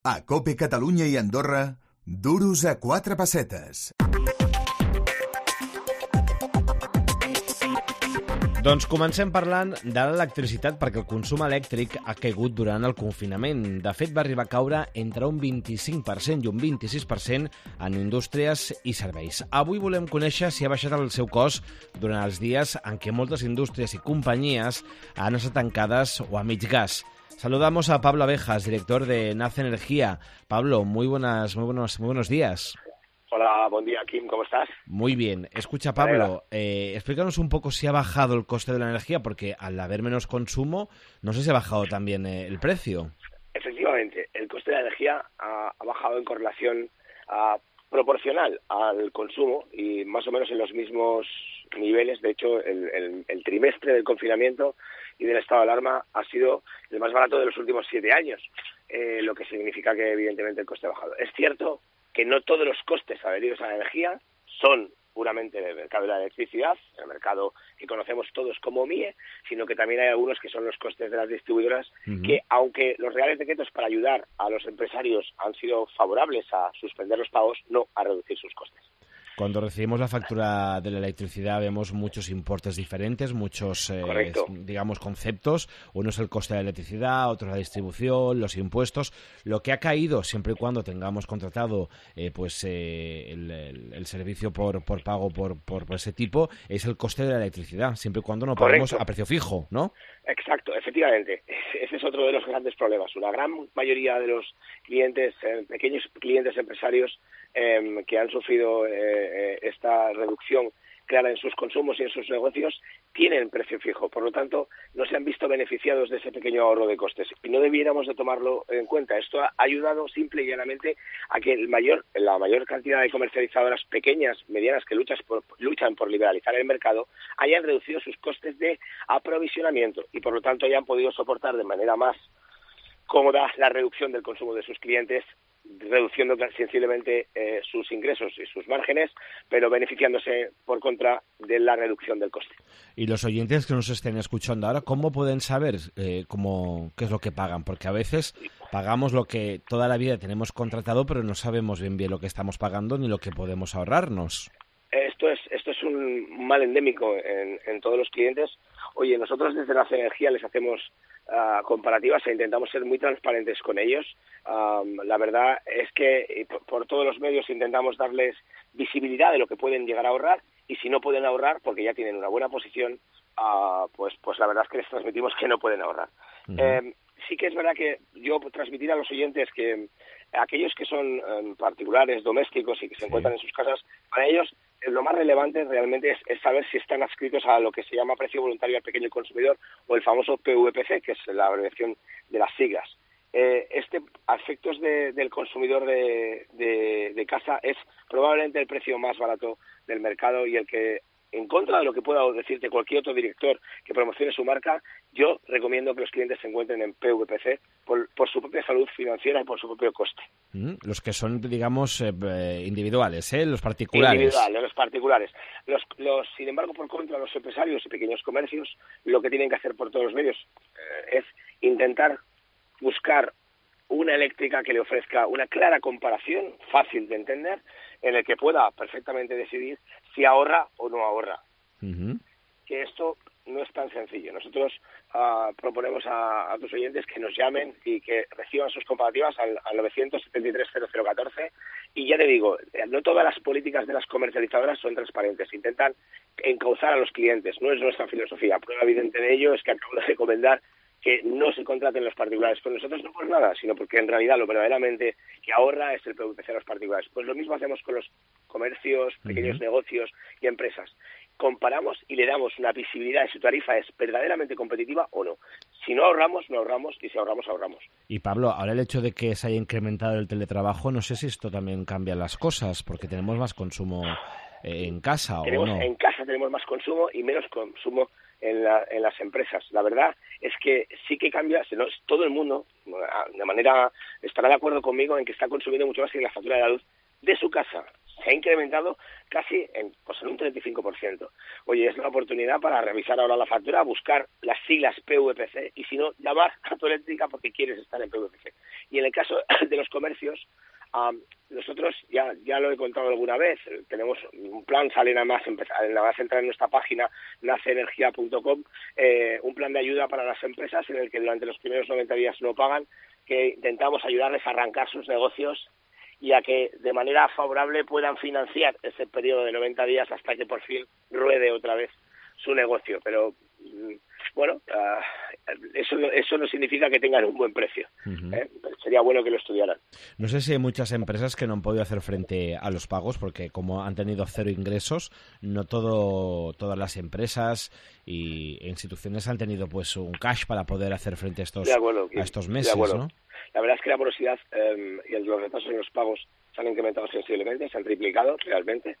A COPE Catalunya i Andorra, duros a 4 pessetes. Doncs comencem parlant de l'electricitat, perquè el consum elèctric ha caigut durant el confinament. De fet, va arribar a caure entre un 25% i un 26% en indústries i serveis. Avui volem conèixer si ha baixat el seu cost durant els dies en què moltes indústries i companyies han estat tancades o a mig gas. Saludamos a Pablo Abejas, director de Nace Energía. Pablo, muy buenos días. Hola, buen día, Kim, ¿cómo estás? Muy bien. Escucha, Pablo, explícanos un poco si ha bajado el coste de la energía, porque al haber menos consumo, no sé si ha bajado también el precio. Efectivamente, el coste de la energía ha bajado en correlación proporcional al consumo y más o menos en los mismos niveles. De hecho, el trimestre del confinamiento y del estado de alarma ha sido el más barato de los últimos 7 años, lo que significa que evidentemente el coste ha bajado. Es cierto que no todos los costes adheridos a la energía son puramente del mercado de la electricidad, el mercado que conocemos todos como MIE, sino que también hay algunos que son los costes de las distribuidoras, que aunque los reales decretos para ayudar a los empresarios han sido favorables a suspender los pagos, no a reducir sus costes. Cuando recibimos la factura de la electricidad vemos muchos importes diferentes, muchos, digamos, conceptos. Uno es el coste de la electricidad, otro es la distribución, los impuestos. Lo que ha caído, siempre y cuando tengamos contratado el servicio por pago por ese tipo, es el coste de la electricidad, siempre y cuando no paguemos a precio fijo, ¿no? Exacto, efectivamente. Ese es otro de los grandes problemas. Una gran mayoría de los clientes, pequeños clientes empresarios, que han sufrido esta reducción clara en sus consumos y en sus negocios, tienen precio fijo. Por lo tanto, no se han visto beneficiados de ese pequeño ahorro de costes. Y no debiéramos de tomarlo en cuenta. Esto ha ayudado simple y llanamente a que la mayor cantidad de comercializadoras pequeñas, medianas, que luchan por liberalizar el mercado, hayan reducido sus costes de aprovisionamiento y, por lo tanto, hayan podido soportar de manera más cómoda la reducción del consumo de sus clientes, reduciendo sensiblemente sus ingresos y sus márgenes, pero beneficiándose por contra de la reducción del coste. Y los oyentes que nos estén escuchando ahora, ¿cómo pueden saber qué es lo que pagan? Porque a veces pagamos lo que toda la vida tenemos contratado, pero no sabemos bien lo que estamos pagando ni lo que podemos ahorrarnos. Esto es un mal endémico en todos los clientes. Oye, nosotros desde Nace Energía les hacemos comparativas e intentamos ser muy transparentes con ellos. La verdad es que por todos los medios intentamos darles visibilidad de lo que pueden llegar a ahorrar, y si no pueden ahorrar porque ya tienen una buena posición, pues la verdad es que les transmitimos que no pueden ahorrar. Sí que es verdad que yo transmitir a los oyentes que aquellos que son particulares, domésticos y que se encuentran en sus casas, para ellos lo más relevante realmente es saber si están adscritos a lo que se llama precio voluntario al pequeño consumidor, o el famoso PVPC, que es la abreviación de las siglas. A efectos del consumidor de casa, es probablemente el precio más barato del mercado, y el que, en contra de lo que pueda decirte cualquier otro director que promocione su marca, yo recomiendo que los clientes se encuentren en PVPC por su propia salud financiera y por su propio coste. Los que son, digamos, individuales, los particulares. Individuales, los particulares. Sin embargo, por contra, los empresarios y pequeños comercios, lo que tienen que hacer por todos los medios es intentar buscar una eléctrica que le ofrezca una clara comparación, fácil de entender, en el que pueda perfectamente decidir si ahorra o no ahorra. Que esto no es tan sencillo. Nosotros proponemos a tus oyentes que nos llamen y que reciban sus comparativas al 973-0014, y ya te digo, no todas las políticas de las comercializadoras son transparentes, intentan encauzar a los clientes, no es nuestra filosofía. Prueba evidente de ello es que acabo de recomendar que no se contraten los particulares. Pues nosotros no por nada, sino porque en realidad lo verdaderamente que ahorra es el PVPC de los particulares. Pues lo mismo hacemos con los comercios, pequeños negocios y empresas. Comparamos y le damos una visibilidad de si su tarifa es verdaderamente competitiva o no. Si no ahorramos, no ahorramos, y si ahorramos, ahorramos. Y Pablo, ahora el hecho de que se haya incrementado el teletrabajo, no sé si esto también cambia las cosas, porque tenemos más consumo en casa, ¿o no? En casa tenemos más consumo y menos consumo en las empresas. La verdad es que sí que cambia. Todo el mundo, de manera, estará de acuerdo conmigo en que está consumiendo mucho más que la factura de la luz de su casa. se ha incrementado casi en un 35%. Oye, es una oportunidad para revisar ahora la factura, buscar las siglas PVPC y si no, llamar a tu eléctrica porque quieres estar en PVPC. Y en el caso de los comercios, nosotros, ya lo he contado alguna vez, tenemos un plan, sale nada más entrar en nuestra página naceenergia.com, un plan de ayuda para las empresas en el que durante los primeros 90 días no pagan, que intentamos ayudarles a arrancar sus negocios y a que de manera favorable puedan financiar ese periodo de 90 días hasta que por fin ruede otra vez su negocio. Pero bueno, eso no significa que tengan un buen precio. Sería bueno que lo estudiaran. No sé si hay muchas empresas que no han podido hacer frente a los pagos porque como han tenido cero ingresos, no todas las empresas e instituciones han tenido pues un cash para poder hacer frente a estos meses, ¿no? La verdad es que la morosidad y los retrasos en los pagos se han incrementado sensiblemente, se han triplicado realmente.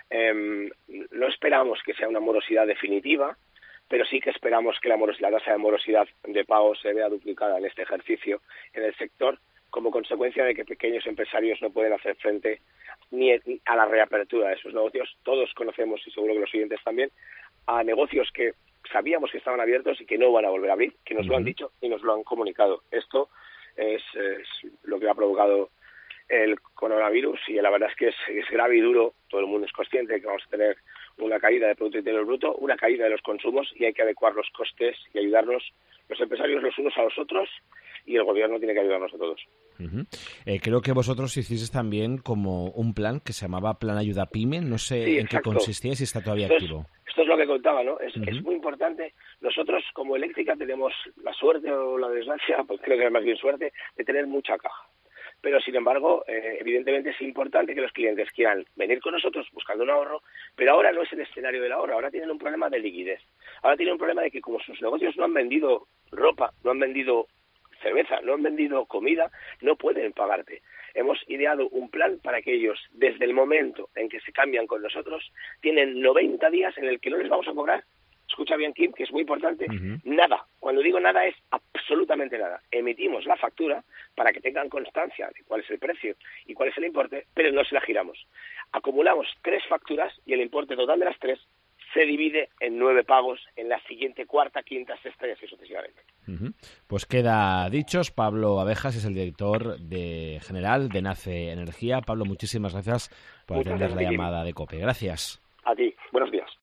No esperamos que sea una morosidad definitiva, pero sí que esperamos que la tasa de morosidad de pagos se vea duplicada en este ejercicio en el sector, como consecuencia de que pequeños empresarios no pueden hacer frente ni a la reapertura de sus negocios. Todos conocemos, y seguro que los siguientes también, a negocios que sabíamos que estaban abiertos y que no van a volver a abrir, que nos lo han dicho y nos lo han comunicado. Esto es lo que ha provocado el coronavirus y la verdad es que es grave y duro. Todo el mundo es consciente de que vamos a tener una caída del Producto Interior Bruto, una caída de los consumos y hay que adecuar los costes y ayudarnos los empresarios los unos a los otros y el gobierno tiene que ayudarnos a todos. Creo que vosotros hicisteis también como un plan que se llamaba Plan Ayuda Pyme, no sé sí, en qué consistía y si está todavía activo. Esto es lo que contaba, ¿no? Es muy importante. Nosotros como eléctrica tenemos la suerte o la desgracia, pues creo que es más bien suerte, de tener mucha caja. Pero, sin embargo, evidentemente es importante que los clientes quieran venir con nosotros buscando un ahorro, pero ahora no es el escenario del ahorro, ahora tienen un problema de liquidez. Ahora tienen un problema de que como sus negocios no han vendido ropa, no han vendido cerveza, no han vendido comida, no pueden pagarte. Hemos ideado un plan para que ellos, desde el momento en que se cambian con nosotros, tienen 90 días en el que no les vamos a cobrar. Escucha bien, Kim, que es muy importante, nada. Cuando digo nada es absolutamente nada. Emitimos la factura para que tengan constancia de cuál es el precio y cuál es el importe, pero no se la giramos. Acumulamos 3 facturas y el importe total de las 3 se divide en 9 pagos en la siguiente cuarta, quinta, sexta y así sucesivamente. Pues queda dichos. Pablo Abejas es el director general de Nace Energía. Pablo, muchísimas gracias por atender la llamada de COPE. Gracias. A ti. Buenos días.